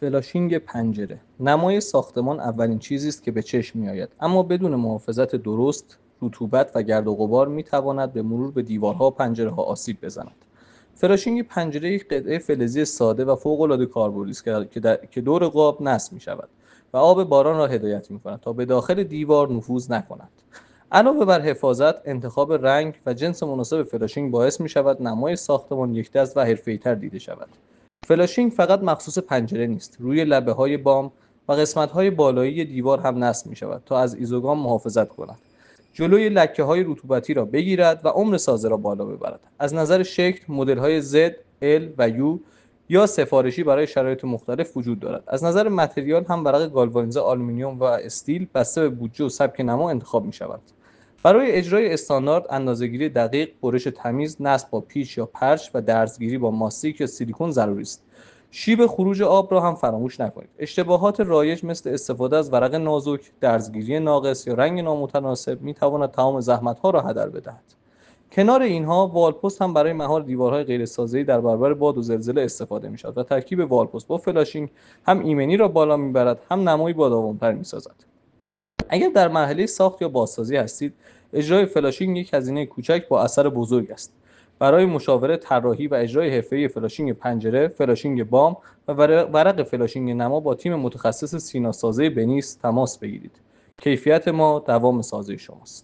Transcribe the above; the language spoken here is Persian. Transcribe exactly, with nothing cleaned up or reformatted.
فلاشینگ پنجره. نمای ساختمان اولین چیزی است که به چشم می‌آید، اما بدون محافظت درست، رطوبت و گرد و غبار می‌تواند به مرور به دیوارها و پنجره‌ها آسیب بزند. فلاشینگ پنجره یک قطعه فلزی ساده و فوق‌العاده کاربردی است که در... که دور قاب نصب می‌شود و آب باران را هدایت می‌کند تا به داخل دیوار نفوذ نکند. علاوه بر حفاظت، انتخاب رنگ و جنس مناسب فلاشینگ باعث می‌شود نمای ساختمان یکدست و حرفه‌ای‌تر دیده شود. فلاشینگ فقط مخصوص پنجره نیست، روی لبه‌های بام و قسمت‌های بالایی دیوار هم نصب می‌شود تا از ایزوگام محافظت کند. جلوی لکه‌های رطوبتی را بگیرد و عمر سازه را بالا ببرد. از نظر شکل، مدل‌های Z، L و U یا سفارشی برای شرایط مختلف وجود دارد. از نظر متریال هم ورق گالوانیزه آلومینیوم و استیل بسته به بودجه و سبک نما انتخاب می‌شود. برای اجرای استاندارد، اندازه‌گیری دقیق، برش تمیز، نصب با پیچ یا پرچ و درزگیری با ماستیک یا سیلیکون ضروری است. شیب خروج آب را هم فراموش نکنید. اشتباهات رایج مثل استفاده از ورق نازک، درزگیری ناقص یا رنگ نامتناسب می‌تواند تمام زحمت‌ها را هدر بدهد. کنار اینها، والپست هم برای مهار دیوارهای غیرسازی در برابر باد و زلزله استفاده می‌شود و ترکیب والپست با فلاشینگ هم ایمنی را بالا می‌برد، هم نمایی بادام‌آور می‌سازد. اگر در مرحله ساخت یا بازسازی هستید، اجرای فلاشینگ یک هزینه کوچک با اثر بزرگ است. برای مشاوره طراحی و اجرای حرفه‌ای فلاشینگ پنجره، فلاشینگ بام و ورق فلاشینگ نما با تیم متخصص سیناسازی بنیس تماس بگیرید. کیفیت ما دوام سازی شماست.